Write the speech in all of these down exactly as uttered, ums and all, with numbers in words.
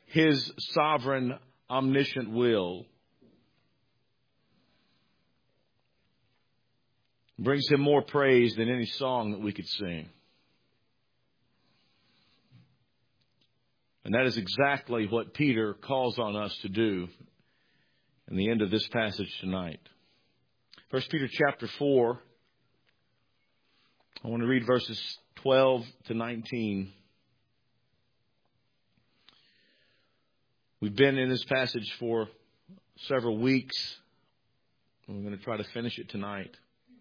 His sovereign, omniscient will. Brings Him more praise than any song that we could sing. And that is exactly what Peter calls on us to do in the end of this passage tonight. First Peter chapter four. I want to read verses twelve to nineteen. We've been in this passage for several weeks. We're going to try to finish it tonight.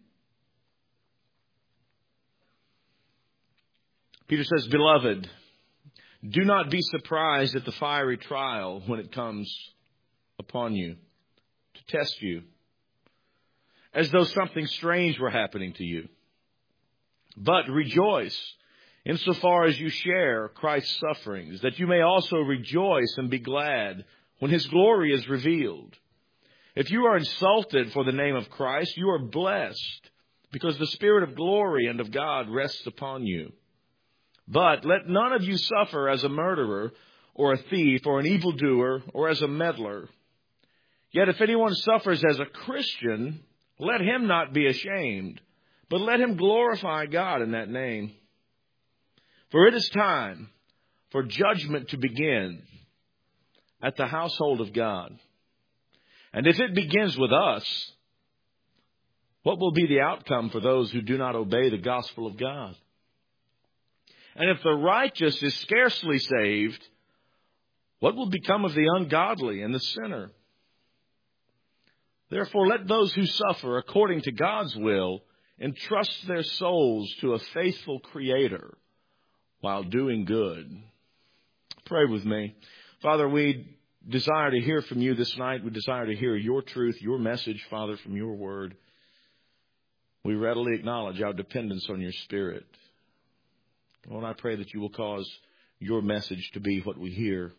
Peter says, "Beloved, do not be surprised at the fiery trial when it comes upon you to test you, as though something strange were happening to you. But rejoice insofar as you share Christ's sufferings, that you may also rejoice and be glad when His glory is revealed. If you are insulted for the name of Christ, you are blessed, because the Spirit of glory and of God rests upon you. But let none of you suffer as a murderer, or a thief, or an evildoer, or as a meddler. Yet if anyone suffers as a Christian, let him not be ashamed, but let him glorify God in that name. For it is time for judgment to begin at the household of God. And if it begins with us, what will be the outcome for those who do not obey the gospel of God? And if the righteous is scarcely saved, what will become of the ungodly and the sinner? Therefore, let those who suffer according to God's will entrust their souls to a faithful Creator while doing good." Pray with me. Father, we desire to hear from you this night. We desire to hear your truth, your message, Father, from your word. We readily acknowledge our dependence on your Spirit. Lord, I pray that you will cause your message to be what we hear.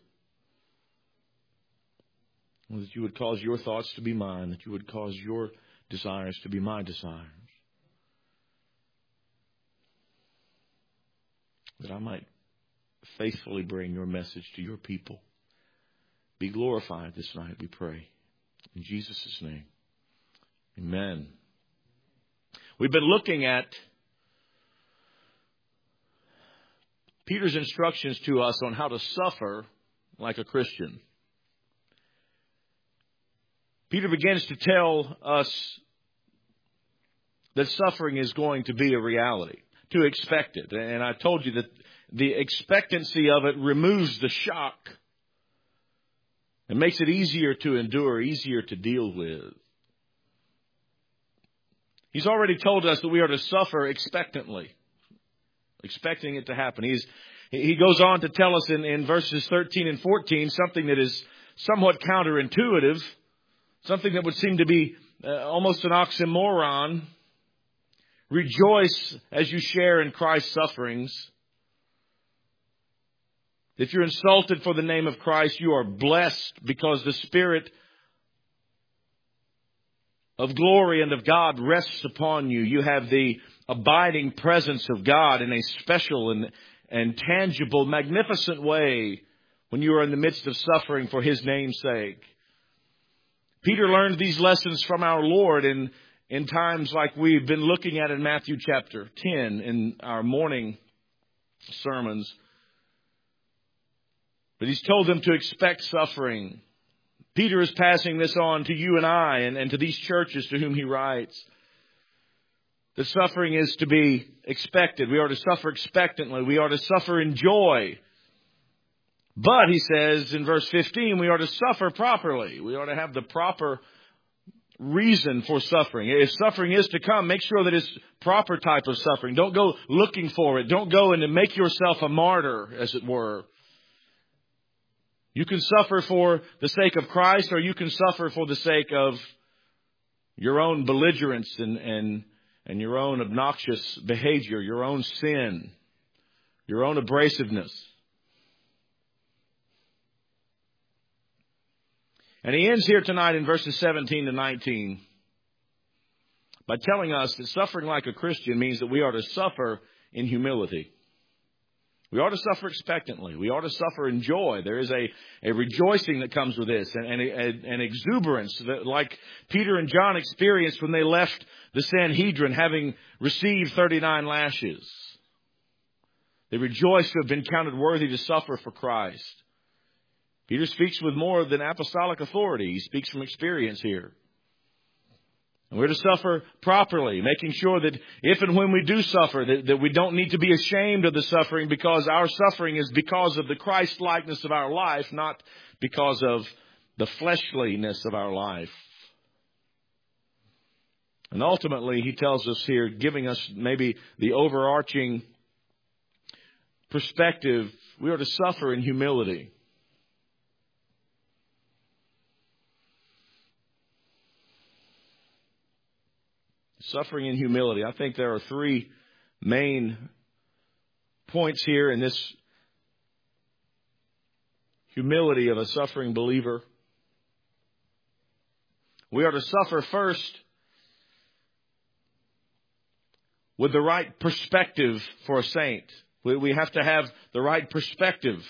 That you would cause your thoughts to be mine. That you would cause your desires to be my desires. That I might faithfully bring your message to your people. Be glorified this night, we pray. In Jesus' name. Amen. We've been looking at Peter's instructions to us on how to suffer like a Christian. Peter begins to tell us that suffering is going to be a reality, to expect it. And I told you that the expectancy of it removes the shock and makes it easier to endure, easier to deal with. He's already told us that we are to suffer expectantly. Expecting it to happen. He's, he goes on to tell us in, in verses thirteen and fourteen something that is somewhat counterintuitive, something that would seem to be uh, almost an oxymoron. Rejoice as you share in Christ's sufferings. If you're insulted for the name of Christ, you are blessed because the Spirit of glory and of God rests upon you. You have the abiding presence of God in a special and, and tangible, magnificent way when you are in the midst of suffering for His name's sake. Peter learned these lessons from our Lord in, in times like we've been looking at in Matthew chapter ten in our morning sermons. But He's told them to expect suffering. Peter is passing this on to you and I and, and to these churches to whom he writes. The suffering is to be expected. We are to suffer expectantly. We are to suffer in joy. But, he says in verse fifteen, we are to suffer properly. We are to have the proper reason for suffering. If suffering is to come, make sure that it's proper type of suffering. Don't go looking for it. Don't go and make yourself a martyr, as it were. You can suffer for the sake of Christ, or you can suffer for the sake of your own belligerence and, and, and your own obnoxious behavior, your own sin, your own abrasiveness. And he ends here tonight in verses seventeen to nineteen by telling us that suffering like a Christian means that we are to suffer in humility. We ought to suffer expectantly. We ought to suffer in joy. There is a, a rejoicing that comes with this, and, and a, an exuberance that, like Peter and John experienced when they left the Sanhedrin, having received thirty-nine lashes. They rejoice to have been counted worthy to suffer for Christ. Peter speaks with more than apostolic authority. He speaks from experience here. And we're to suffer properly, making sure that if and when we do suffer, that, that we don't need to be ashamed of the suffering, because our suffering is because of the Christ-likeness of our life, not because of the fleshliness of our life. And ultimately, he tells us here, giving us maybe the overarching perspective, we are to suffer in humility. Suffering in humility. I think there are three main points here in this humility of a suffering believer. We are to suffer first with the right perspective for a saint. We, we have to have the right perspective.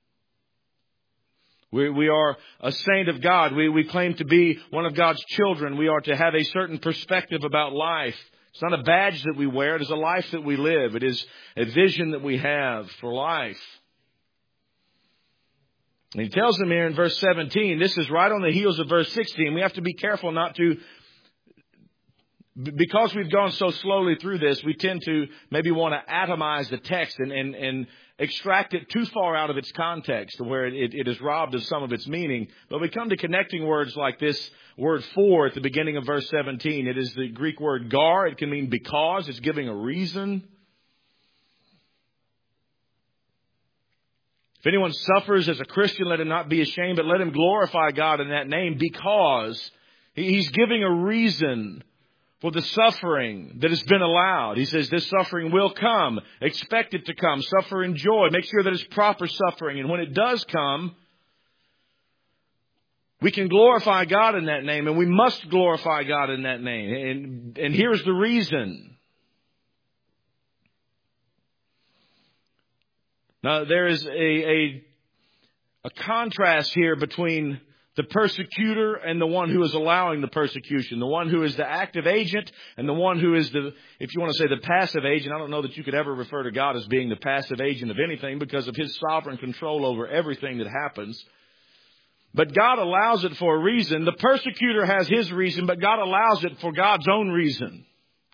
We, we are a saint of God. We, we claim to be one of God's children. We are to have a certain perspective about life. It's not a badge that we wear. It is a life that we live. It is a vision that we have for life. And he tells them here in verse seventeen, this is right on the heels of verse sixteen. We have to be careful not to, because we've gone so slowly through this, we tend to maybe want to atomize the text and, and, and extract it too far out of its context to where it, it is robbed of some of its meaning. But we come to connecting words like this word for at the beginning of verse seventeen. It is the Greek word gar. It can mean because. It's giving a reason. If anyone suffers as a Christian, let him not be ashamed, but let him glorify God in that name, because he's giving a reason for the suffering that has been allowed. He says this suffering will come. Expect it to come. Suffer in joy. Make sure that it's proper suffering. And when it does come, we can glorify God in that name, and we must glorify God in that name. And, and here's the reason. Now, there is a, a, a contrast here between the persecutor and the one who is allowing the persecution. The one who is the active agent and the one who is the, if you want to say the passive agent. I don't know that you could ever refer to God as being the passive agent of anything because of His sovereign control over everything that happens. But God allows it for a reason. The persecutor has his reason, but God allows it for God's own reason.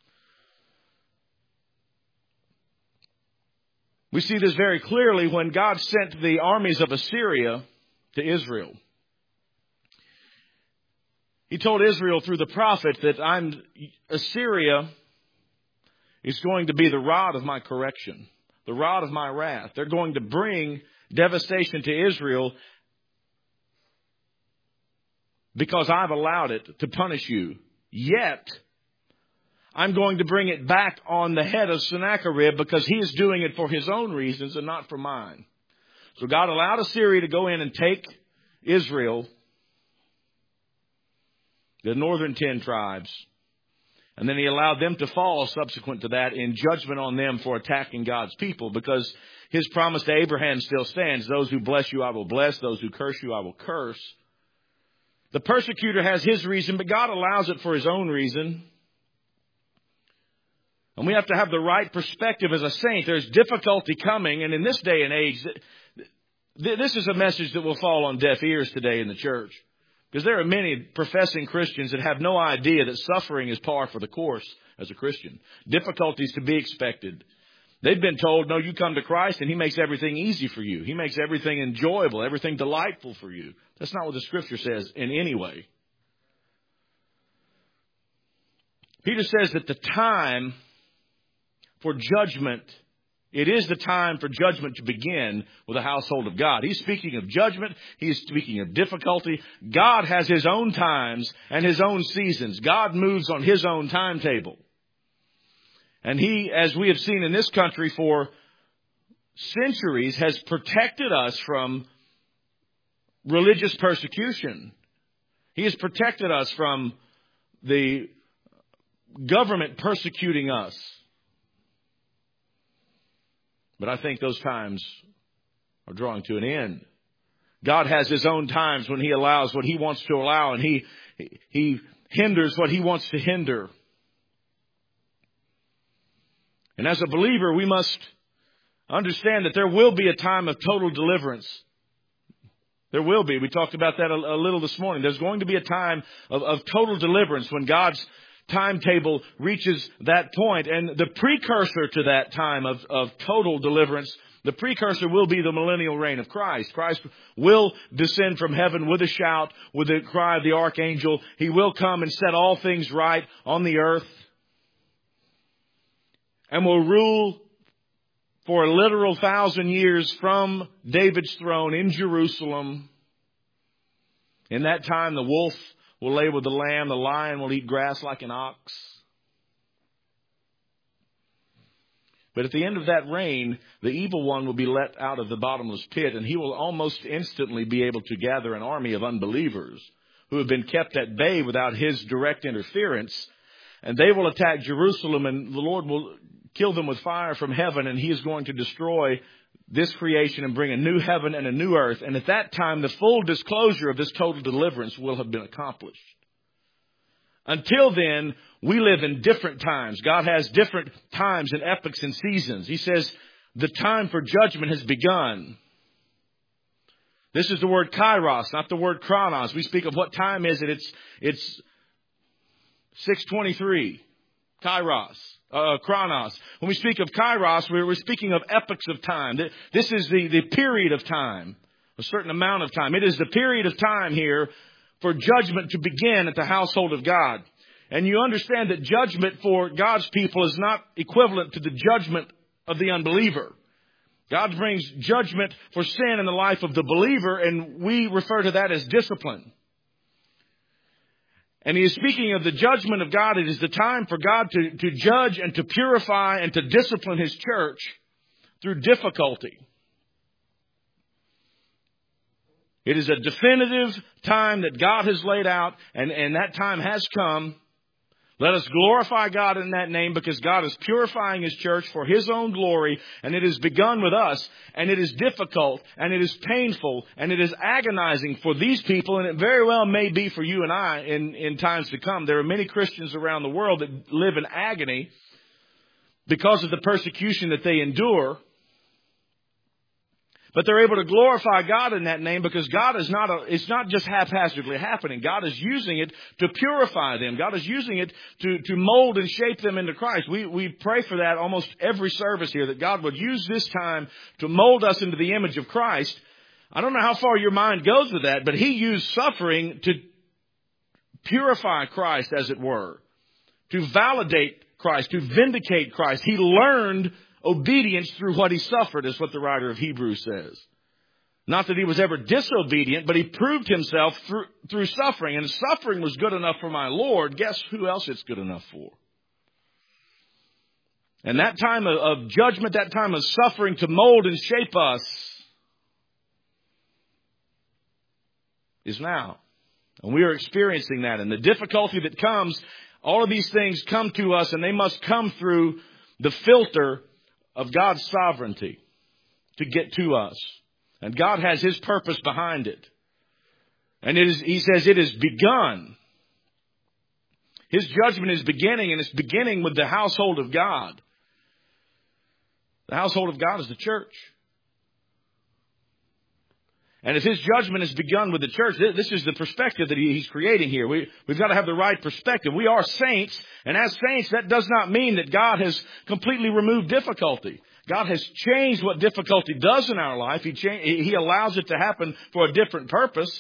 We see this very clearly when God sent the armies of Assyria to Israel. He told Israel through the prophet that I'm Assyria is going to be the rod of my correction, the rod of my wrath. They're going to bring devastation to Israel because I've allowed it to punish you. Yet, I'm going to bring it back on the head of Sennacherib because he is doing it for his own reasons and not for mine. So God allowed Assyria to go in and take Israel, the northern ten tribes. And then He allowed them to fall subsequent to that in judgment on them for attacking God's people, because His promise to Abraham still stands. Those who bless you, I will bless. Those who curse you, I will curse. The persecutor has his reason, but God allows it for His own reason. And we have to have the right perspective as a saint. There's difficulty coming, and in this day and age, this is a message that will fall on deaf ears today in the church. Because there are many professing Christians that have no idea that suffering is par for the course as a Christian. Difficulties to be expected. They've been told, no, you come to Christ and He makes everything easy for you. He makes everything enjoyable, everything delightful for you. That's not what the Scripture says in any way. Peter says that the time for judgment, it is the time for judgment to begin with the household of God. He's speaking of judgment. He's speaking of difficulty. God has His own times and His own seasons. God moves on His own timetable. And He, as we have seen in this country for centuries, has protected us from religious persecution. He has protected us from the government persecuting us. But I think those times are drawing to an end. God has His own times when He allows what He wants to allow, and He He hinders what He wants to hinder. And as a believer, we must understand that there will be a time of total deliverance. There will be. We talked about that a, a little this morning. There's going to be a time of, of total deliverance when God's timetable reaches that point. And the precursor to that time of, of total deliverance, the precursor will be the millennial reign of Christ. Christ will descend from heaven with a shout, with the cry of the archangel. He will come and set all things right on the earth, and will rule for a literal thousand years from David's throne in Jerusalem. In that time, the wolf will lay with the lamb. The lion will eat grass like an ox. But at the end of that reign, the evil one will be let out of the bottomless pit, and he will almost instantly be able to gather an army of unbelievers who have been kept at bay without his direct interference. And they will attack Jerusalem, and the Lord will kill them with fire from heaven, and He is going to destroy this creation and bring a new heaven and a new earth. And at that time, the full disclosure of this total deliverance will have been accomplished. Until then, we live in different times. God has different times and epochs and seasons. He says the time for judgment has begun. This is the word kairos, not the word chronos. We speak of what time is it. It's, it's six twenty-three. Kairos, uh, chronos. When we speak of kairos, we're, we're speaking of epochs of time. This is the, the period of time, a certain amount of time. It is the period of time here for judgment to begin at the household of God. And you understand that judgment for God's people is not equivalent to the judgment of the unbeliever. God brings judgment for sin in the life of the believer, and we refer to that as discipline. And He is speaking of the judgment of God. It is the time for God to, to judge and to purify and to discipline His church through difficulty. It is a definitive time that God has laid out, and, and that time has come. Let us glorify God in that name, because God is purifying His church for His own glory, and it has begun with us, and it is difficult, and it is painful, and it is agonizing for these people, and it very well may be for you and I in, in times to come. There are many Christians around the world that live in agony because of the persecution that they endure. But they're able to glorify God in that name, because God is not a, it's not just haphazardly happening. God is using it to purify them. God is using it to, to mold and shape them into Christ. We, we pray for that almost every service here, that God would use this time to mold us into the image of Christ. I don't know how far your mind goes with that, but He used suffering to purify Christ, as it were, to validate Christ, to vindicate Christ. He learned obedience through what He suffered, is what the writer of Hebrews says. Not that He was ever disobedient, but He proved Himself through, through suffering. And if suffering was good enough for my Lord, guess who else it's good enough for? And that time of, of judgment, that time of suffering to mold and shape us is now. And we are experiencing that. And the difficulty that comes, all of these things come to us, and they must come through the filter of God's sovereignty to get to us. And God has His purpose behind it. And it is, He says it is begun. His judgment is beginning, and it's beginning with the household of God. The household of God is the church. And if His judgment has begun with the church, this is the perspective that He's creating here. We, we've got to have the right perspective. We are saints, and as saints, that does not mean that God has completely removed difficulty. God has changed what difficulty does in our life. He, cha- he allows it to happen for a different purpose.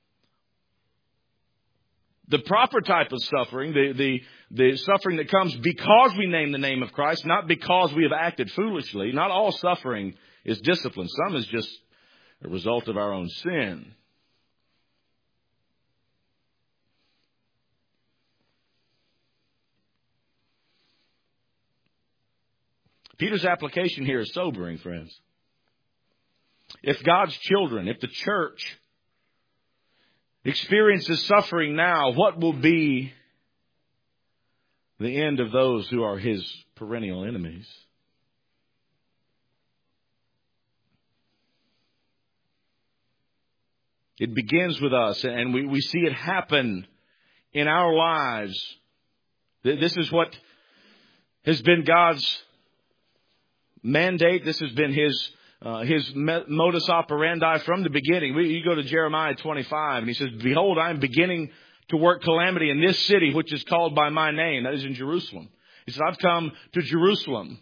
The proper type of suffering, the, the, the suffering that comes because we name the name of Christ, not because we have acted foolishly. Not all suffering is discipline. Some is just a result of our own sin. Peter's application here is sobering, friends. If God's children, if the church experiences suffering now, what will be the end of those who are His perennial enemies? It begins with us, and we, we see it happen in our lives. This is what has been God's mandate. This has been His uh, His modus operandi from the beginning. We, you go to Jeremiah twenty-five, and He says, "Behold, I am beginning to work calamity in this city, which is called by my name." That is in Jerusalem. He said, "I've come to Jerusalem,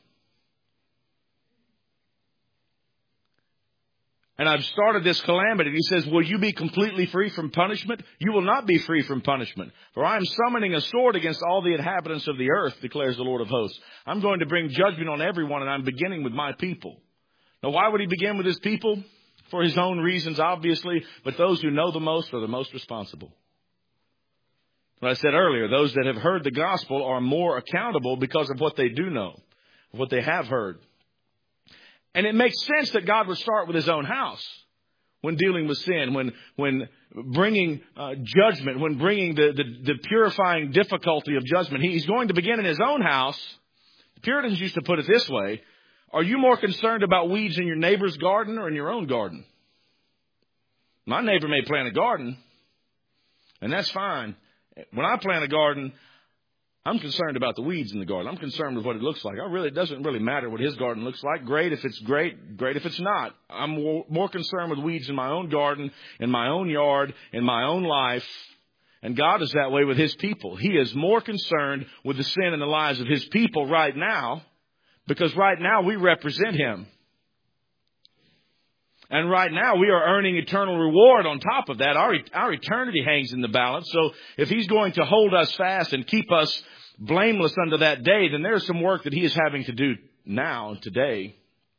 and I've started this calamity." And He says, "Will you be completely free from punishment? You will not be free from punishment. For I am summoning a sword against all the inhabitants of the earth, declares the Lord of hosts. I'm going to bring judgment on everyone, and I'm beginning with my people." Now, why would He begin with His people? For His own reasons, obviously. But those who know the most are the most responsible. What I said earlier, those that have heard the gospel are more accountable because of what they do know, what they have heard. And it makes sense that God would start with His own house when dealing with sin, when when bringing uh, judgment, when bringing the, the, the purifying difficulty of judgment. He's going to begin in His own house. The Puritans used to put it this way: are you more concerned about weeds in your neighbor's garden or in your own garden? My neighbor may plant a garden, and that's fine. When I plant a garden, I'm concerned about the weeds in the garden. I'm concerned with what it looks like. I really, it doesn't really matter what his garden looks like. Great if it's great, great if it's not. I'm more, more concerned with weeds in my own garden, in my own yard, in my own life. And God is that way with His people. He is more concerned with the sin in the lives of His people right now, because right now we represent Him. And right now we are earning eternal reward on top of that. Our, our eternity hangs in the balance. So if He's going to hold us fast and keep us blameless unto that day, then there's some work that He is having to do now, today.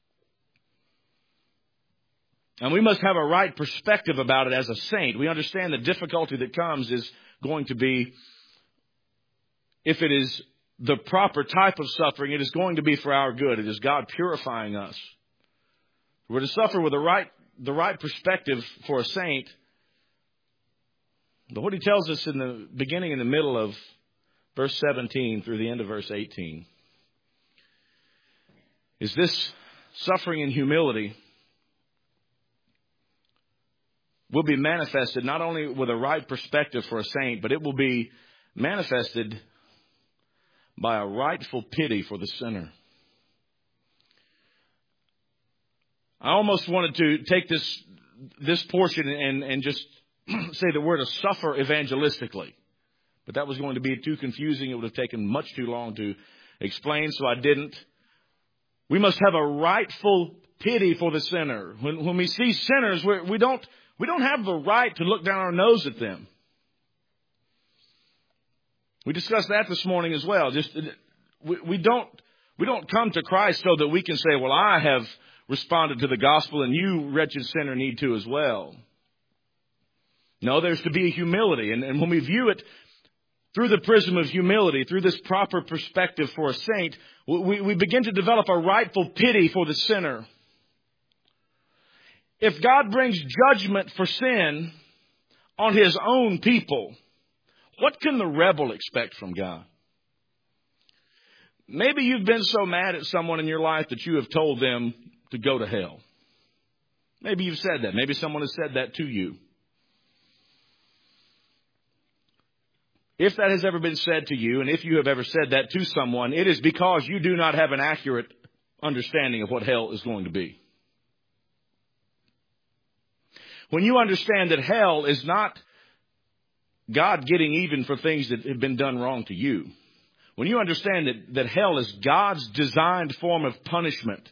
And we must have a right perspective about it as a saint. We understand the difficulty that comes is going to be, if it is the proper type of suffering, it is going to be for our good. It is God purifying us. We're to suffer with the right, the right perspective for a saint. But what He tells us in the beginning and the middle of verse seventeen through the end of verse eighteen is this: suffering and humility will be manifested not only with a right perspective for a saint, but it will be manifested by a rightful pity for the sinner. I almost wanted to take this this portion and, and just say that we're to suffer evangelistically. But that was going to be too confusing. It would have taken much too long to explain, so I didn't. We must have a rightful pity for the sinner. When, when we see sinners, we're, we don't we don't have the right to look down our nose at them. We discussed that this morning as well. Just we, we don't we don't come to Christ so that we can say, "Well, I have responded to the gospel, and you, wretched sinner, need to as well." No, there's to be a humility. And, and when we view it through the prism of humility, through this proper perspective for a saint, we, we begin to develop a rightful pity for the sinner. If God brings judgment for sin on His own people, what can the rebel expect from God? Maybe you've been so mad at someone in your life that you have told them to go to hell. Maybe you've said that. Maybe someone has said that to you. If that has ever been said to you, and if you have ever said that to someone, it is because you do not have an accurate understanding of what hell is going to be. When you understand that hell is not God getting even for things that have been done wrong to you, when you understand that, that hell is God's designed form of punishment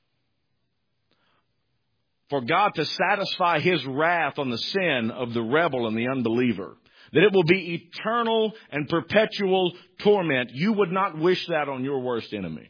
for God to satisfy His wrath on the sin of the rebel and the unbeliever, that it will be eternal and perpetual torment, you would not wish that on your worst enemy.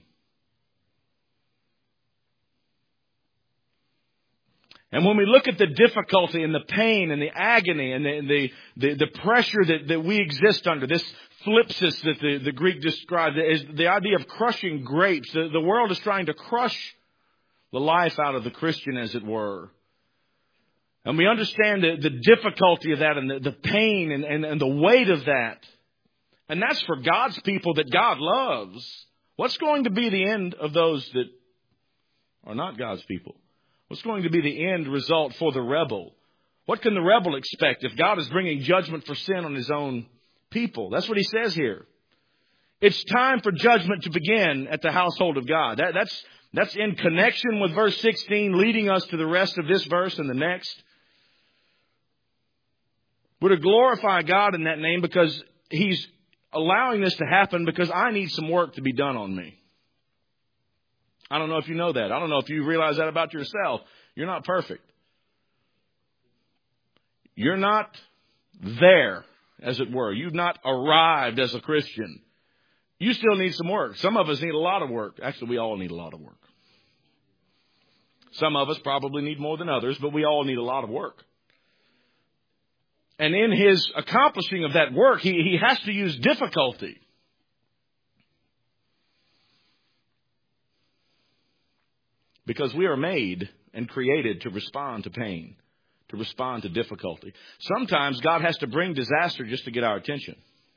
And when we look at the difficulty and the pain and the agony and the the, the, the pressure that, that we exist under, this thlipsis that the, the Greek described, is the idea of crushing grapes. The, the world is trying to crush the life out of the Christian, as it were. And we understand the, the difficulty of that and the, the pain and, and, and the weight of that. And that's for God's people that God loves. What's going to be the end of those that are not God's people? What's going to be the end result for the rebel? What can the rebel expect if God is bringing judgment for sin on his own people? That's what he says here. It's time for judgment to begin at the household of God. That, that's, that's in connection with verse sixteen, leading us to the rest of this verse and the next. We're to glorify God in that name because he's allowing this to happen because I need some work to be done on me. I don't know if you know that. I don't know if you realize that about yourself. You're not perfect. You're not there, as it were. You've not arrived as a Christian. You still need some work. Some of us need a lot of work. Actually, we all need a lot of work. Some of us probably need more than others, but we all need a lot of work. And in his accomplishing of that work, he, he has to use difficulty. Because we are made and created to respond to pain, to respond to difficulty. Sometimes God has to bring disaster just to get our attention.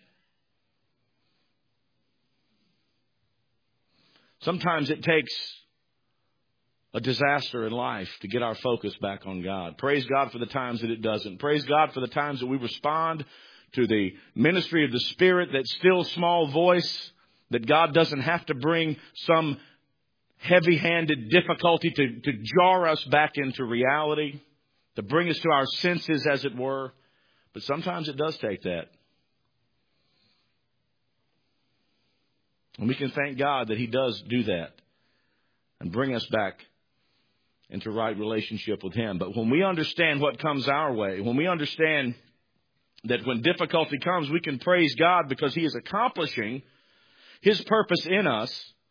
Sometimes it takes a disaster in life to get our focus back on God. Praise God for the times that it doesn't. Praise God for the times that we respond to the ministry of the Spirit, that still small voice, that God doesn't have to bring some heavy-handed difficulty to, to jar us back into reality, to bring us to our senses, as it were. But sometimes it does take that. And we can thank God that he does do that and bring us back into right relationship with him. But when we understand what comes our way, when we understand that when difficulty comes, we can praise God because he is accomplishing his purpose in us.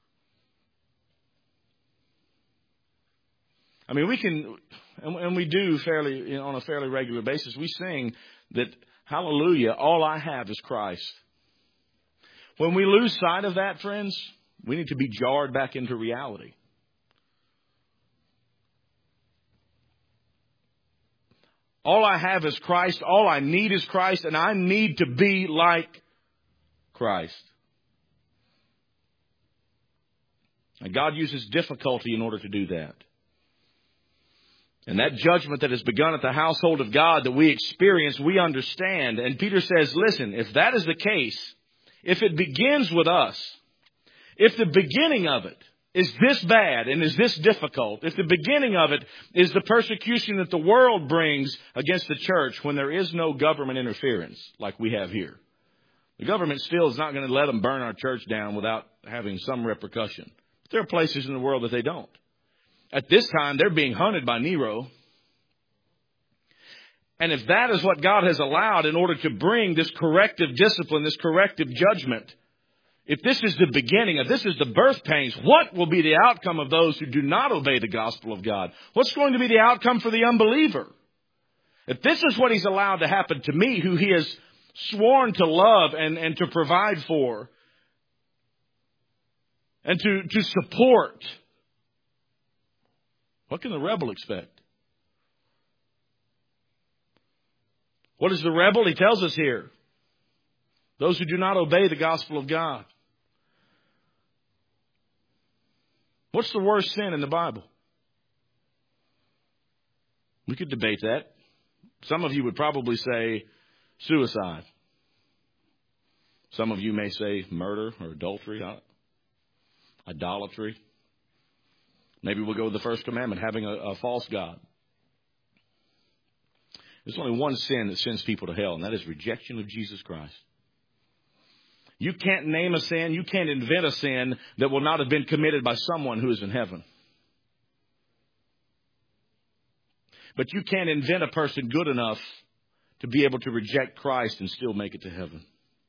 I mean, we can, and we do fairly, you know, on a fairly regular basis, we sing that, hallelujah, all I have is Christ. When we lose sight of that, friends, we need to be jarred back into reality. All I have is Christ. All I need is Christ. And I need to be like Christ. And God uses difficulty in order to do that. And that judgment that has begun at the household of God that we experience, we understand. And Peter says, listen, if that is the case, if it begins with us, if the beginning of it is this bad and is this difficult, if the beginning of it is the persecution that the world brings against the church when there is no government interference like we have here, the government still is not going to let them burn our church down without having some repercussion. But there are places in the world that they don't. At this time, they're being hunted by Nero. And if that is what God has allowed in order to bring this corrective discipline, this corrective judgment, if this is the beginning, if this is the birth pains, what will be the outcome of those who do not obey the gospel of God? What's going to be the outcome for the unbeliever? If this is what he's allowed to happen to me, who he has sworn to love and, and to provide for and to, to support, what can the rebel expect? What is the rebel? He tells us here. Those who do not obey the gospel of God. What's the worst sin in the Bible? We could debate that. Some of you would probably say suicide. Some of you may say murder or adultery, idolatry. Maybe we'll go with the first commandment, having a, a false god. There's only one sin that sends people to hell, and that is rejection of Jesus Christ. You can't name a sin, you can't invent a sin that will not have been committed by someone who is in heaven. But you can't invent a person good enough to be able to reject Christ and still make it to heaven.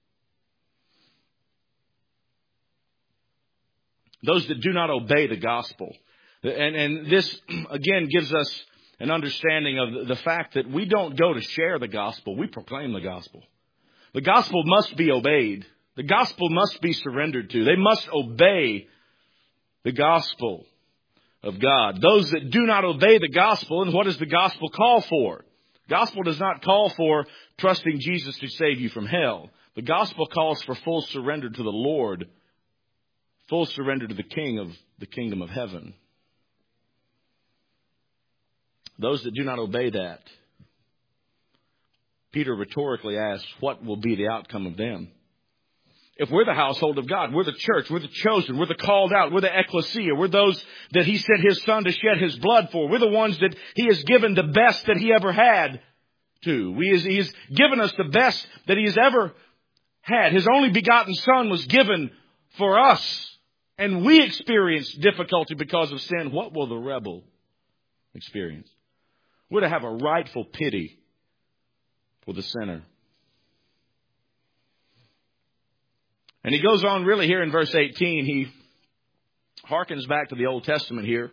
Those that do not obey the gospel. And, and this, again, gives us an understanding of the fact that we don't go to share the gospel. We proclaim the gospel. The gospel must be obeyed. The gospel must be surrendered to. They must obey the gospel of God. Those that do not obey the gospel, and what does the gospel call for? The gospel does not call for trusting Jesus to save you from hell. The gospel calls for full surrender to the Lord, full surrender to the King of the kingdom of heaven. Those that do not obey that Peter rhetorically asks, what will be the outcome of them? If we're the household of God, we're the church, we're the chosen, we're the called out, we're the ecclesia, we're those that He sent His Son to shed His blood for. We're the ones that He has given the best that He ever had to. We is, He has given us the best that He has ever had. His only begotten Son was given for us. And we experienced difficulty because of sin. What will the rebel experience? We're to have a rightful pity for the sinner. And he goes on really here in verse eighteen. He harkens back to the Old Testament here.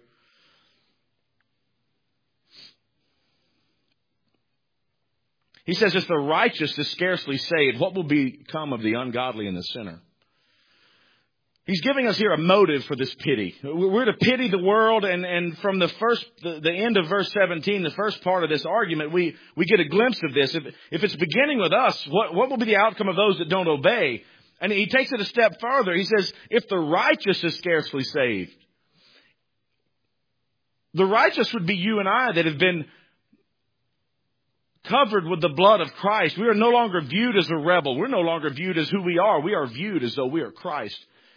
He says, if the righteous is scarcely saved, what will become of the ungodly and the sinner? He's giving us here a motive for this pity. We're to pity the world, and, and from the first, the, the end of verse seventeen, the first part of this argument, we, we get a glimpse of this. If, if it's beginning with us, what, what will be the outcome of those that don't obey? And he takes it a step further. He says, if the righteous is scarcely saved, the righteous would be you and I that have been covered with the blood of Christ. We are no longer viewed as a rebel. We're no longer viewed as who we are. We are viewed as though we are Christ.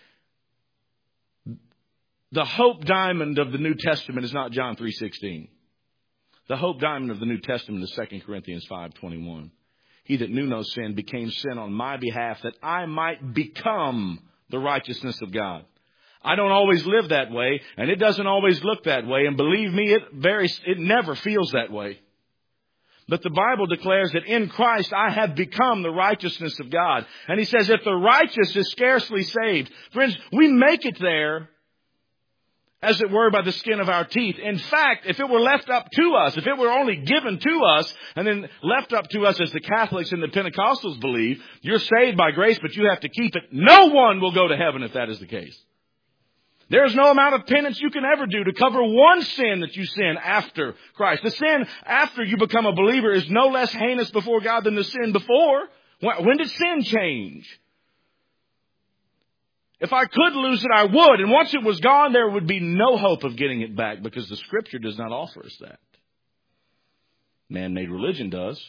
The hope diamond of the New Testament is not John three sixteen. The hope diamond of the New Testament is Second Corinthians five twenty-one. He that knew no sin became sin on my behalf, that I might become the righteousness of God. I don't always live that way, and it doesn't always look that way. And believe me, it very it never feels that way. But the Bible declares that in Christ I have become the righteousness of God. And he says, if the righteous is scarcely saved, friends, we make it there, as it were, by the skin of our teeth. In fact, if it were left up to us, if it were only given to us and then left up to us as the Catholics and the Pentecostals believe, you're saved by grace, but you have to keep it. No one will go to heaven if that is the case. There is no amount of penance you can ever do to cover one sin that you sin after Christ. The sin after you become a believer is no less heinous before God than the sin before. When did sin change? If I could lose it, I would. And once it was gone, there would be no hope of getting it back, because the Scripture does not offer us that. Man-made religion does.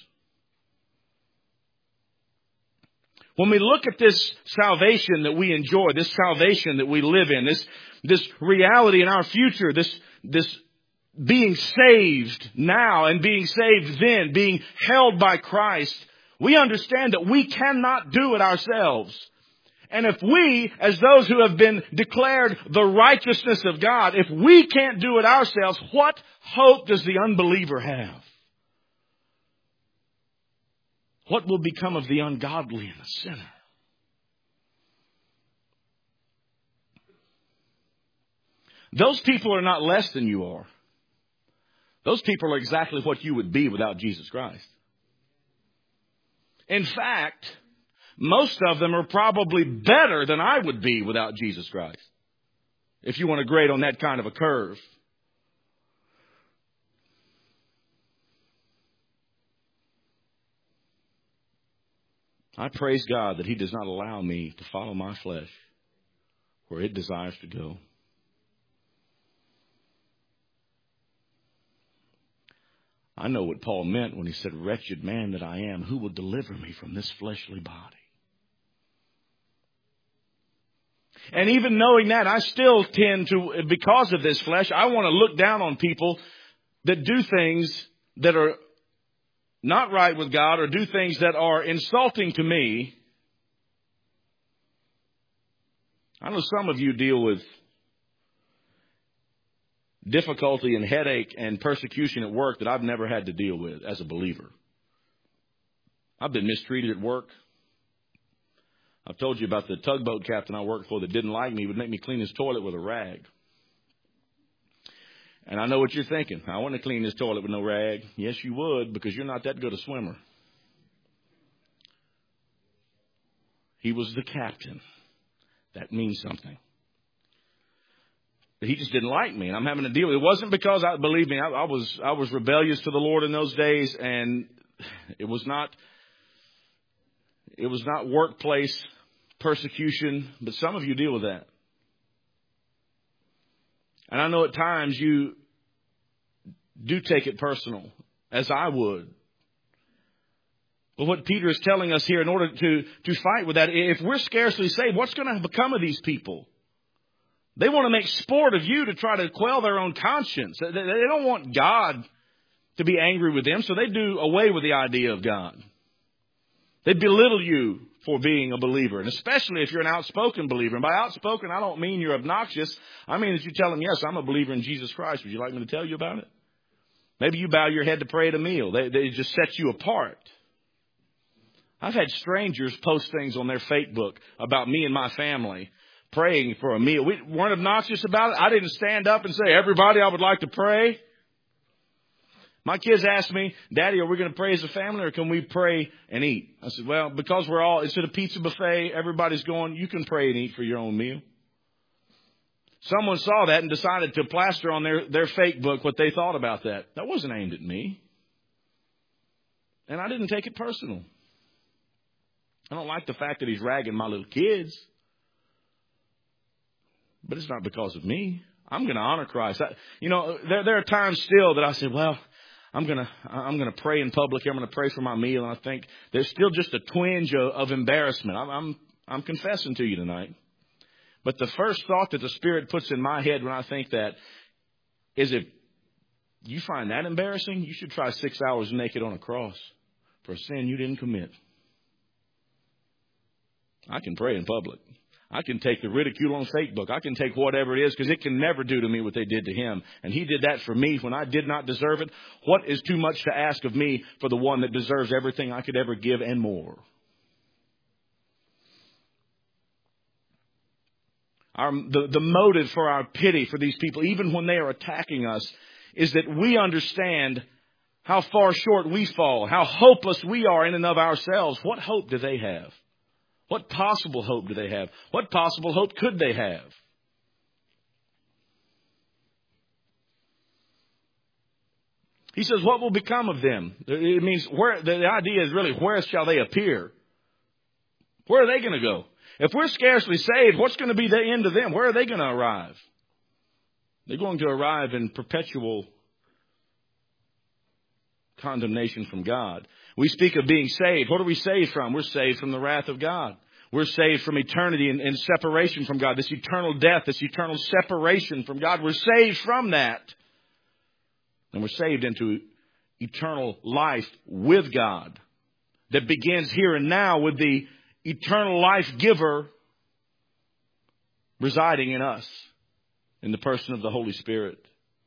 When we look at this salvation that we enjoy, this salvation that we live in, this, this reality in our future, this, this being saved now and being saved then, being held by Christ, we understand that we cannot do it ourselves. And if we, as those who have been declared the righteousness of God, if we can't do it ourselves, what hope does the unbeliever have? What will become of the ungodly and the sinner? Those people are not less than you are. Those people are exactly what you would be without Jesus Christ. In fact, most of them are probably better than I would be without Jesus Christ, if you want to grade on that kind of a curve. I praise God that He does not allow me to follow my flesh where it desires to go. I know what Paul meant when he said, wretched man that I am, who will deliver me from this fleshly body? And even knowing that, I still tend to, because of this flesh, I want to look down on people that do things that are not right with God, or do things that are insulting to me. I know some of you deal with difficulty and headache and persecution at work that I've never had to deal with as a believer. I've been mistreated at work. I've told you about the tugboat captain I worked for that didn't like me, would make me clean his toilet with a rag. And I know what you're thinking. I want to clean this toilet with no rag. Yes, you would, because you're not that good a swimmer. He was the captain. That means something. But he just didn't like me, and I'm having to deal with it. It wasn't because, I believe me, I, I was I was rebellious to the Lord in those days, and it was not it was not workplace persecution, but some of you deal with that. And I know at times you do take it personal, as I would. But what Peter is telling us here, in order to, to fight with that, if we're scarcely saved, what's going to become of these people? They want to make sport of you to try to quell their own conscience. They, they don't want God to be angry with them, so they do away with the idea of God. They belittle you for being a believer, and especially if you're an outspoken believer. And by outspoken, I don't mean you're obnoxious. I mean that you tell them, yes, I'm a believer in Jesus Christ. Would you like me to tell you about it? Maybe you bow your head to pray at a meal. They, they just set you apart. I've had strangers post things on their Facebook about me and my family praying for a meal. We weren't obnoxious about it. I didn't stand up and say, everybody, I would like to pray. My kids asked me, Daddy, are we going to pray as a family or can we pray and eat? I said, well, because we're all, it's at a pizza buffet, everybody's going, you can pray and eat for your own meal. Someone saw that and decided to plaster on their, their Facebook what they thought about that. That wasn't aimed at me. And I didn't take it personal. I don't like the fact that he's ragging my little kids. But it's not because of me. I'm going to honor Christ. I, you know, there, there are times still that I say, well, I'm going to I'm going to pray in public. I'm going to pray for my meal. And I think there's still just a twinge of, of embarrassment. I'm, I'm I'm confessing to you tonight. But the first thought that the Spirit puts in my head when I think that is, if you find that embarrassing, you should try six hours naked on a cross for a sin you didn't commit. I can pray in public. I can take the ridicule on Facebook. I can take whatever it is, because it can never do to me what they did to him. And he did that for me when I did not deserve it. What is too much to ask of me for the one that deserves everything I could ever give and more? Our, the, the motive for our pity for these people, even when they are attacking us, is that we understand how far short we fall, how hopeless we are in and of ourselves. What hope do they have? What possible hope do they have? What possible hope could they have? He says, what will become of them? It means, where the idea is really, where shall they appear? Where are they going to go? If we're scarcely saved, what's going to be the end of them? Where are they going to arrive? They're going to arrive in perpetual condemnation from God. We speak of being saved. What are we saved from? We're saved from the wrath of God. We're saved from eternity and, and separation from God. This eternal death, this eternal separation from God. We're saved from that. And we're saved into eternal life with God that begins here and now with the eternal life giver residing in us in the person of the Holy Spirit.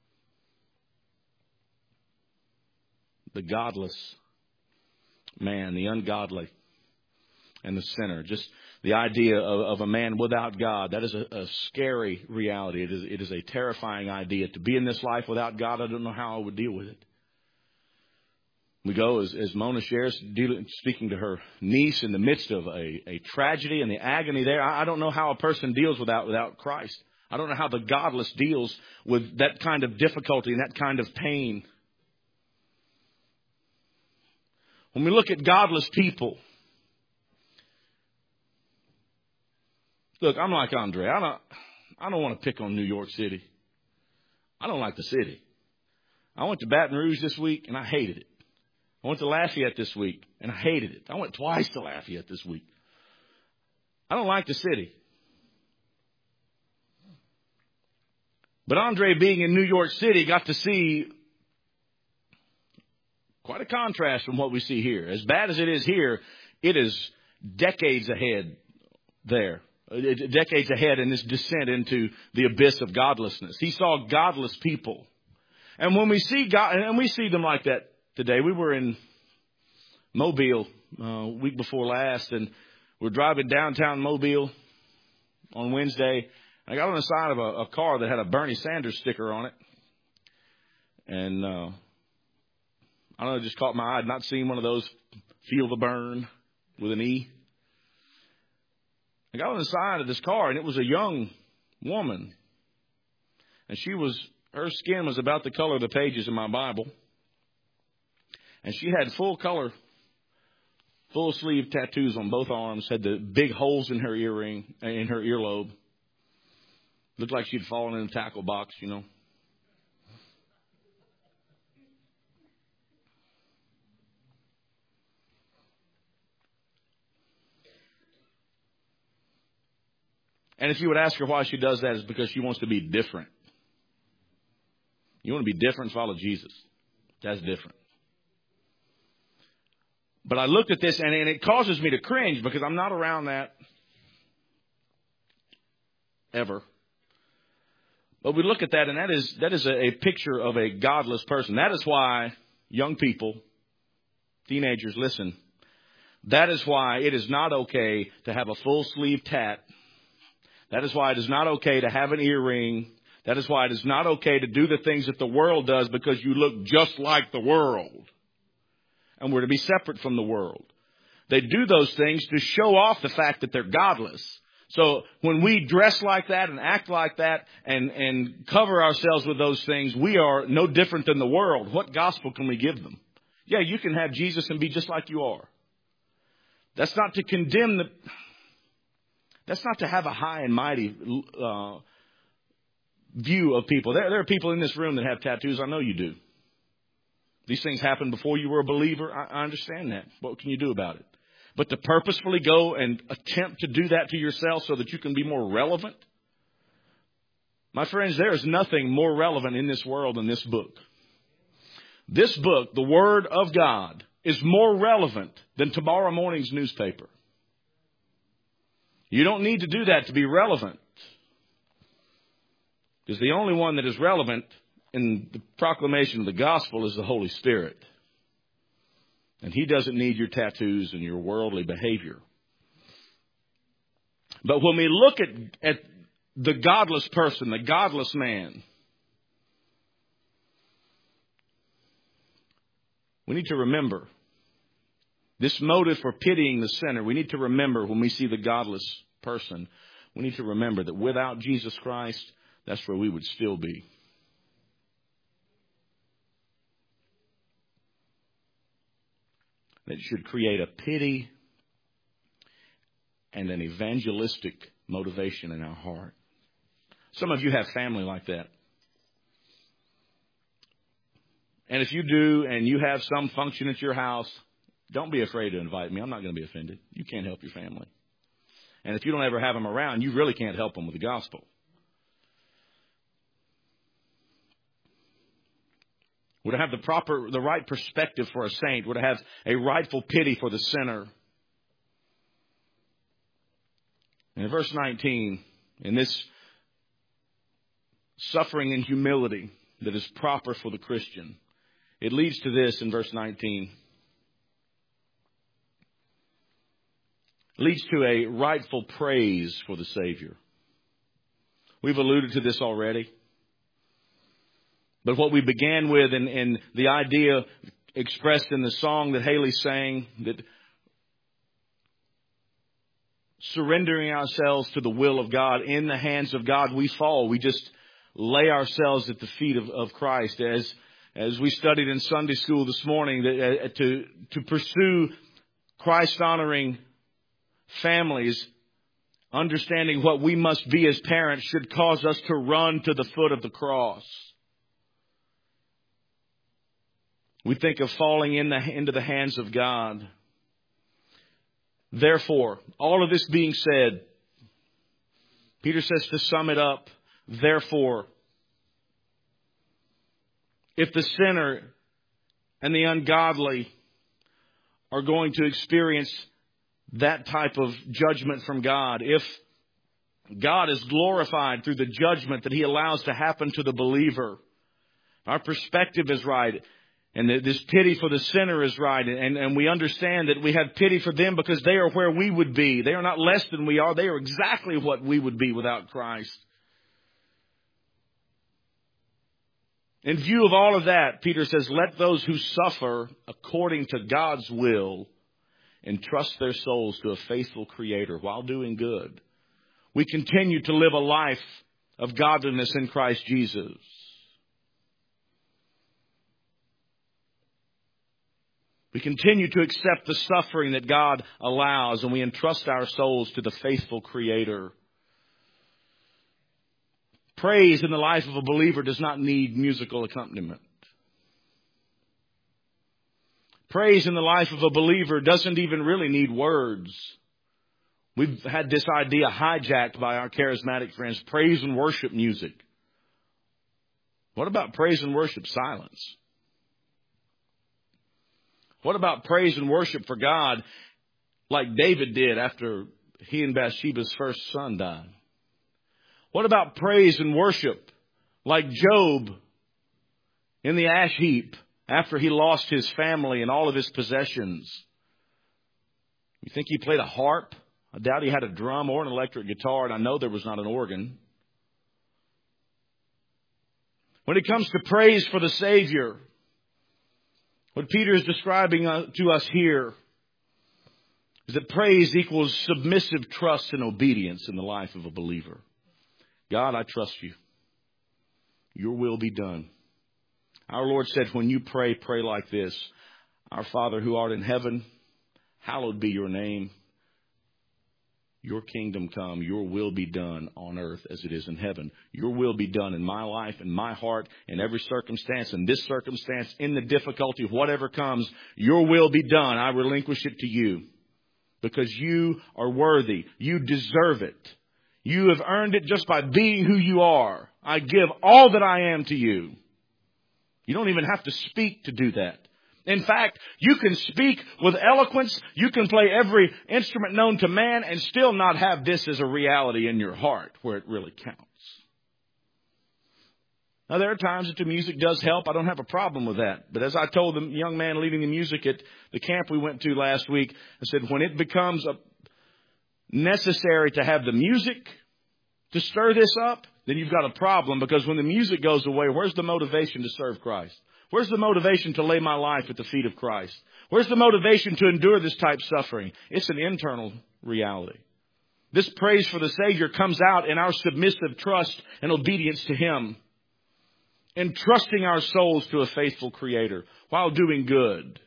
The godless man, the ungodly, and the sinner. Just the idea of, of a man without God, that is a, a scary reality. It is, it is a terrifying idea. To be in this life without God, I don't know how I would deal with it. We go, as, as Mona shares, dealing, speaking to her niece in the midst of a, a tragedy and the agony there. I, I don't know how a person deals without, without Christ. I don't know how the godless deals with that kind of difficulty and that kind of pain. When we look at godless people, look, I'm like Andre. I don't, I don't want to pick on New York City. I don't like the city. I went to Baton Rouge this week and I hated it. I went to Lafayette this week and I hated it. I went twice to Lafayette this week. I don't like the city. But Andre, being in New York City, got to see quite a contrast from what we see here. As bad as it is here, it is decades ahead there. Decades ahead in this descent into the abyss of godlessness. He saw godless people. And when we see God, and we see them like that today. We were in Mobile uh, a week before last, and we're driving downtown Mobile on Wednesday. I got on the side of a, a car that had a Bernie Sanders sticker on it. And uh, I don't know, it just caught my eye. I'd not seen one of those, Feel the Burn with an E. I got on the side of this car, and it was a young woman. And she was, her skin was about the color of the pages in my Bible. And she had full color, full sleeve tattoos on both arms, had the big holes in her earring, in her earlobe. Looked like she'd fallen in a tackle box, you know. And if you would ask her why she does that, it's because she wants to be different. You want to be different, follow Jesus. That's different. But I looked at this, and, and it causes me to cringe because I'm not around that ever. But we look at that, and that is that is a, a picture of a godless person. That is why young people, teenagers, listen. That is why it is not okay to have a full sleeve tat. That is why it is not okay to have an earring. That is why it is not okay to do the things that the world does, because you look just like the world. And we're to be separate from the world. They do those things to show off the fact that they're godless. So when we dress like that and act like that and, and cover ourselves with those things, we are no different than the world. What gospel can we give them? Yeah, you can have Jesus and be just like you are. That's not to condemn the... That's not to have a high and mighty uh, view of people. There, there are people in this room that have tattoos. I know you do. These things happened before you were a believer. I, I understand that. What can you do about it? But to purposefully go and attempt to do that to yourself so that you can be more relevant. My friends, there is nothing more relevant in this world than this book. This book, the Word of God, is more relevant than tomorrow morning's newspaper. You don't need to do that to be relevant. Because the only one that is relevant in the proclamation of the gospel is the Holy Spirit. And He doesn't need your tattoos and your worldly behavior. But when we look at, at the godless person, the godless man, we need to remember this motive for pitying the sinner. We need to remember when we see the godless person, we need to remember that without Jesus Christ, that's where we would still be. That should create a pity and an evangelistic motivation in our heart. Some of you have family like that. And if you do and you have some function at your house, don't be afraid to invite me. I'm not going to be offended. You can't help your family. And if you don't ever have them around, you really can't help them with the gospel. We're to have the proper, the right perspective for a saint. We're to have a rightful pity for the sinner. And in verse nineteen, in this suffering and humility that is proper for the Christian, it leads to this in verse nineteen. Leads to a rightful praise for the Savior. We've alluded to this already. But what we began with in, in the idea expressed in the song that Haley sang, that surrendering ourselves to the will of God, in the hands of God we fall. We just lay ourselves at the feet of, of Christ. As as we studied in Sunday school this morning, that uh, to to pursue Christ-honoring families, understanding what we must be as parents, should cause us to run to the foot of the cross. We think of falling in the, into the hands of God. Therefore, all of this being said, Peter says to sum it up, therefore, if the sinner and the ungodly are going to experience that type of judgment from God, if God is glorified through the judgment that He allows to happen to the believer, our perspective is right. And this pity for the sinner is right. And, and we understand that we have pity for them because they are where we would be. They are not less than we are. They are exactly what we would be without Christ. In view of all of that, Peter says, let those who suffer according to God's will entrust their souls to a faithful Creator while doing good. We continue to live a life of godliness in Christ Jesus. We continue to accept the suffering that God allows, and we entrust our souls to the faithful Creator. Praise in the life of a believer does not need musical accompaniment. Praise in the life of a believer doesn't even really need words. We've had this idea hijacked by our charismatic friends, praise and worship music. What about praise and worship silence? What about praise and worship for God like David did after he and Bathsheba's first son died? What about praise and worship like Job in the ash heap after he lost his family and all of his possessions? You think he played a harp? I doubt he had a drum or an electric guitar, and I know there was not an organ. When it comes to praise for the Savior, what Peter is describing to us here is that praise equals submissive trust and obedience in the life of a believer. God, I trust you. Your will be done. Our Lord said, when you pray, pray like this. Our Father who art in heaven, hallowed be your name. Your kingdom come, your will be done on earth as it is in heaven. Your will be done in my life, in my heart, in every circumstance, in this circumstance, in the difficulty of whatever comes. Your will be done. I relinquish it to you because you are worthy. You deserve it. You have earned it just by being who you are. I give all that I am to you. You don't even have to speak to do that. In fact, you can speak with eloquence. You can play every instrument known to man and still not have this as a reality in your heart where it really counts. Now, there are times that the music does help. I don't have a problem with that. But as I told the young man leading the music at the camp we went to last week, I said, when it becomes a necessary to have the music to stir this up, then you've got a problem, because when the music goes away, where's the motivation to serve Christ? Where's the motivation to lay my life at the feet of Christ? Where's the motivation to endure this type of suffering? It's an internal reality. This praise for the Savior comes out in our submissive trust and obedience to Him, entrusting our souls to a faithful Creator while doing good.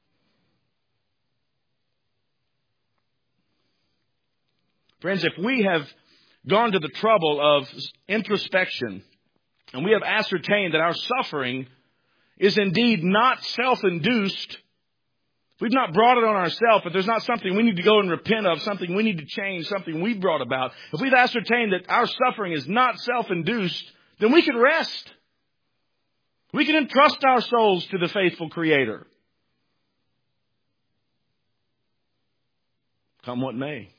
Friends, if we have gone to the trouble of introspection and we have ascertained that our suffering is indeed not self-induced, we've not brought it on ourselves, but there's not something we need to go and repent of, something we need to change, something we've brought about. If we've ascertained that our suffering is not self-induced, then we can rest. We can entrust our souls to the faithful Creator. Come what may.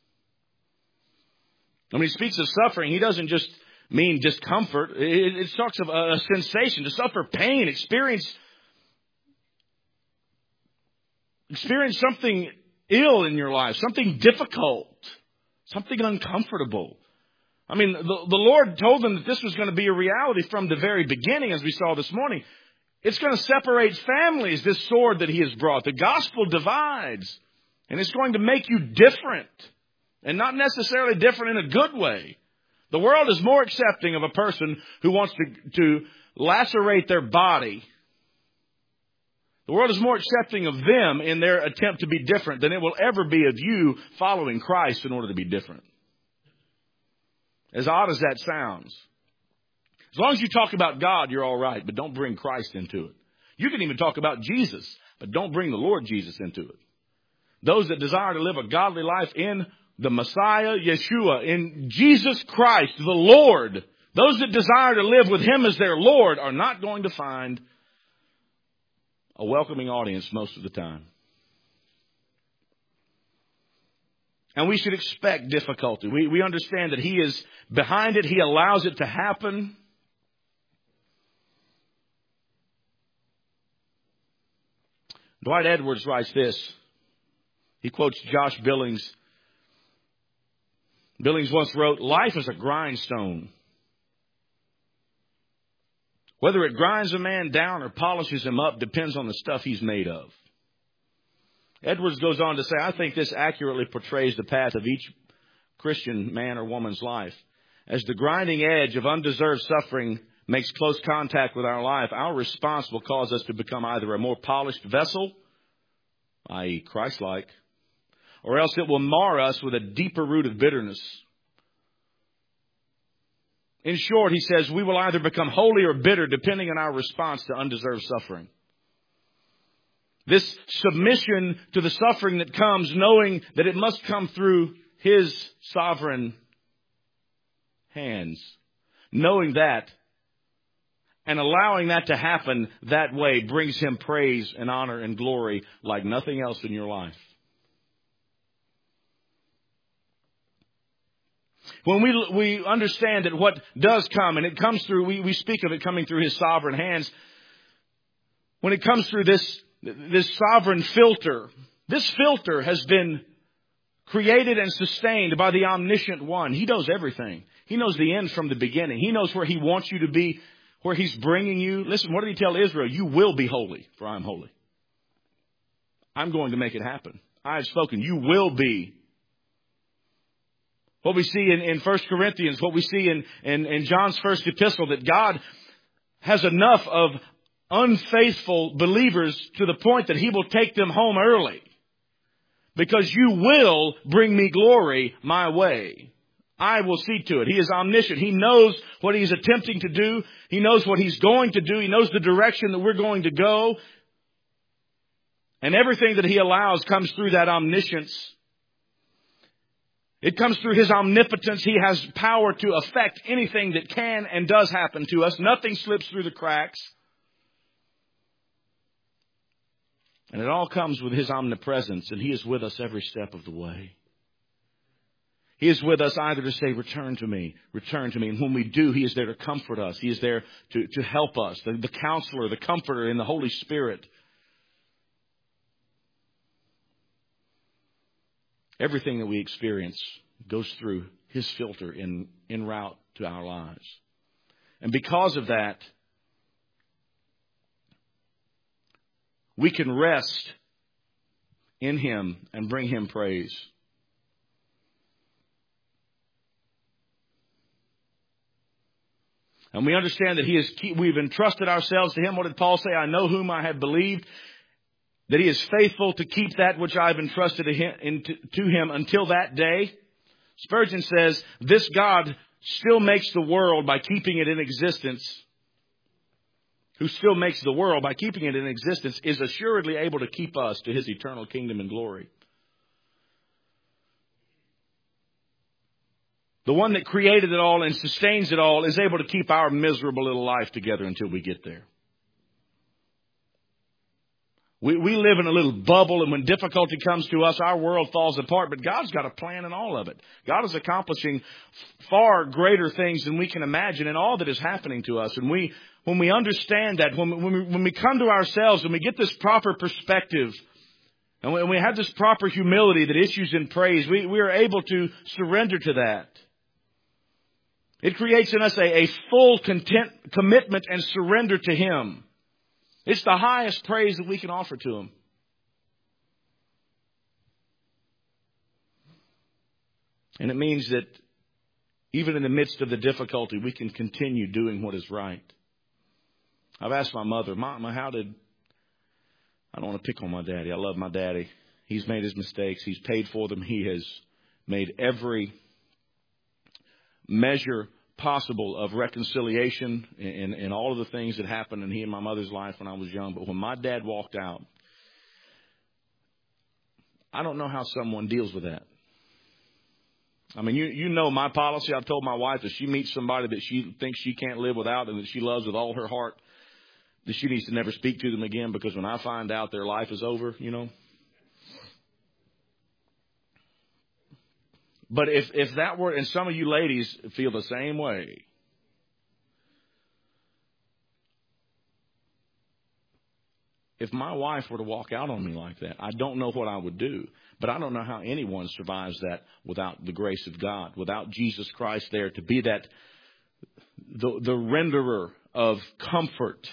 When he speaks of suffering, he doesn't just mean discomfort. It, it talks of a sensation, to suffer pain, experience, experience something ill in your life, something difficult, something uncomfortable. I mean, the, the Lord told them that this was going to be a reality from the very beginning, as we saw this morning. It's going to separate families, this sword that He has brought. The gospel divides, and it's going to make you different, and not necessarily different in a good way. The world is more accepting of a person who wants to, to lacerate their body. The world is more accepting of them in their attempt to be different than it will ever be of you following Christ in order to be different. As odd as that sounds. As long as you talk about God, you're all right, but don't bring Christ into it. You can even talk about Jesus, but don't bring the Lord Jesus into it. Those that desire to live a godly life in the Messiah, Yeshua, in Jesus Christ, the Lord, those that desire to live with Him as their Lord are not going to find a welcoming audience most of the time. And we should expect difficulty. We, we understand that He is behind it. He allows it to happen. Dwight Edwards writes this. He quotes Josh Billings. Billings once wrote, "Life is a grindstone. Whether it grinds a man down or polishes him up depends on the stuff he's made of." Edwards goes on to say, I think this accurately portrays the path of each Christian man or woman's life. As the grinding edge of undeserved suffering makes close contact with our life, our response will cause us to become either a more polished vessel, that is Christ-like, or else it will mar us with a deeper root of bitterness. In short, he says, we will either become holy or bitter depending on our response to undeserved suffering. This submission to the suffering that comes, knowing that it must come through His sovereign hands. Knowing that and allowing that to happen that way brings Him praise and honor and glory like nothing else in your life. When we we understand that what does come, and it comes through, we, we speak of it coming through His sovereign hands. When it comes through this, this sovereign filter, this filter has been created and sustained by the omniscient one. He knows everything. He knows the end from the beginning. He knows where He wants you to be, where He's bringing you. Listen, what did He tell Israel? You will be holy, for I am holy. I'm going to make it happen. I have spoken. You will be. What we see in, in First Corinthians, what we see in, in, in John's first epistle, that God has enough of unfaithful believers to the point that He will take them home early. Because you will bring me glory my way. I will see to it. He is omniscient. He knows what He's attempting to do. He knows what He's going to do. He knows the direction that we're going to go. And everything that He allows comes through that omniscience. It comes through His omnipotence. He has power to affect anything that can and does happen to us. Nothing slips through the cracks. And it all comes with His omnipresence, and He is with us every step of the way. He is with us either to say, return to me, return to me. And when we do, He is there to comfort us. He is there to, to help us, the, the counselor, the comforter in the Holy Spirit. Everything that we experience goes through His filter in, en route to our lives. And because of that, we can rest in Him and bring Him praise. And we understand that He is, we've entrusted ourselves to Him. What did Paul say? I know whom I have believed, that He is faithful to keep that which I have entrusted to him, to him until that day. Spurgeon says, this God still makes the world by keeping it in existence. Who still makes the world by keeping it in existence is assuredly able to keep us to His eternal kingdom and glory. The one that created it all and sustains it all is able to keep our miserable little life together until we get there. We, we live in a little bubble, and when difficulty comes to us, our world falls apart. But God's got a plan in all of it. God is accomplishing far greater things than we can imagine in all that is happening to us. And we, when we understand that, when, when, we, when we come to ourselves and we get this proper perspective, and when we have this proper humility that issues in praise, we, we are able to surrender to that. It creates in us a, a full content, commitment and surrender to Him. It's the highest praise that we can offer to Him. And it means that even in the midst of the difficulty, we can continue doing what is right. I've asked my mother, Mama, how did... I don't want to pick on my daddy. I love my daddy. He's made his mistakes. He's paid for them. He has made every measure possible of reconciliation in, in all of the things that happened in he and my mother's life when I was young. But when my dad walked out, I don't know how someone deals with that. I mean, you you know my policy. I've told my wife that she meets somebody that she thinks she can't live without and that she loves with all her heart, that she needs to never speak to them again, because when I find out their life is over, you know. But if, if that were, and some of you ladies feel the same way, if my wife were to walk out on me like that, I don't know what I would do. But I don't know how anyone survives that without the grace of God, without Jesus Christ there to be that, the, the renderer of comfort.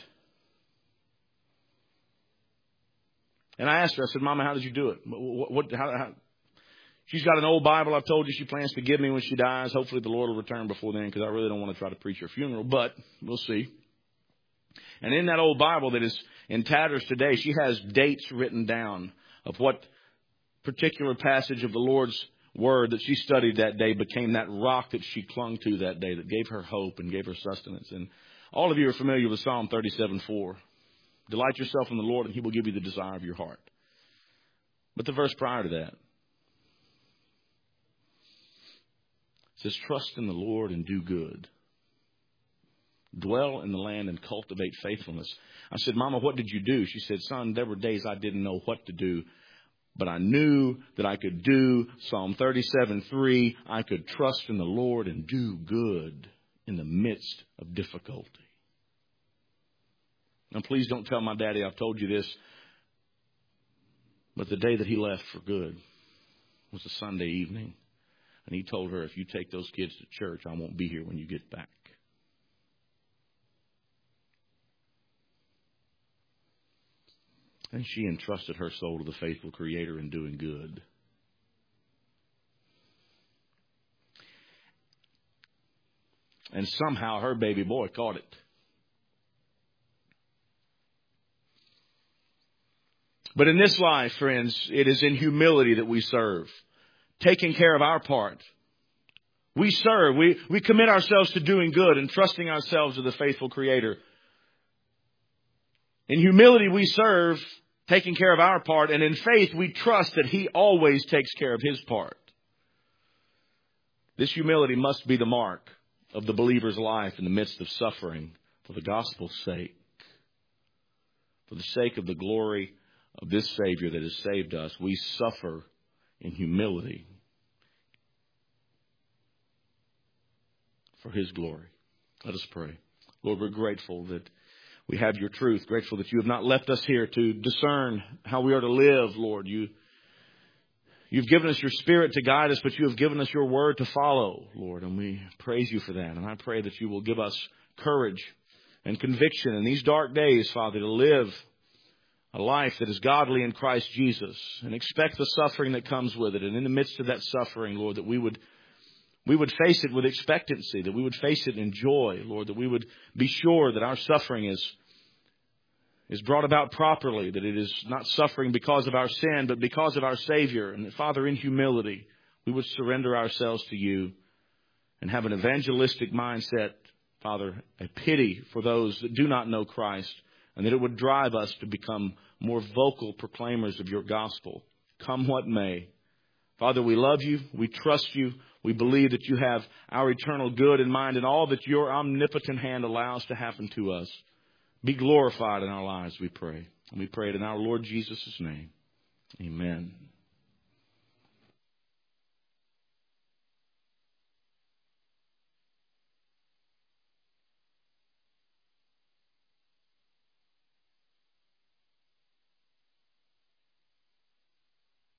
And I asked her, I said, Mama, how did you do it? What, what how, how? She's got an old Bible. I've told you she plans to give me when she dies. Hopefully the Lord will return before then, because I really don't want to try to preach her funeral, but we'll see. And in that old Bible that is in tatters today, she has dates written down of what particular passage of the Lord's Word that she studied that day became that rock that she clung to that day, that gave her hope and gave her sustenance. And all of you are familiar with Psalm thirty-seven four. Delight yourself in the Lord, and He will give you the desire of your heart. But the verse prior to that, It says, trust in the Lord and do good. Dwell in the land and cultivate faithfulness. I said, Mama, what did you do? She said, son, there were days I didn't know what to do, but I knew that I could do Psalm thirty-seven three. I could trust in the Lord and do good in the midst of difficulty. Now, please don't tell my daddy I've told you this, but the day that he left for good was a Sunday evening. And he told her, if you take those kids to church, I won't be here when you get back. And she entrusted her soul to the faithful Creator in doing good. And somehow her baby boy caught it. But in this life, friends, it is in humility that we serve, taking care of our part. We serve. We, we commit ourselves to doing good and trusting ourselves to the faithful Creator. In humility, we serve, taking care of our part. And in faith, we trust that He always takes care of His part. This humility must be the mark of the believer's life in the midst of suffering for the gospel's sake, for the sake of the glory of this Savior that has saved us. We suffer in humility for His glory. Let us pray. Lord, we're grateful that we have your truth, grateful that you have not left us here to discern how we are to live, Lord. You, you've given us your Spirit to guide us, but you have given us your word to follow, Lord, and we praise you for that. And I pray that you will give us courage and conviction in these dark days, Father, to live a life that is godly in Christ Jesus, and expect the suffering that comes with it. And in the midst of that suffering, Lord, that we would we would face it with expectancy, that we would face it in joy, Lord, that we would be sure that our suffering is is brought about properly, that it is not suffering because of our sin, but because of our Savior. And that, Father, in humility, we would surrender ourselves to you and have an evangelistic mindset, Father, a pity for those that do not know Christ, and that it would drive us to become more vocal proclaimers of your gospel, come what may. Father, we love you. We trust you. We believe that you have our eternal good in mind and all that your omnipotent hand allows to happen to us. Be glorified in our lives, we pray. And we pray it in our Lord Jesus' name. Amen.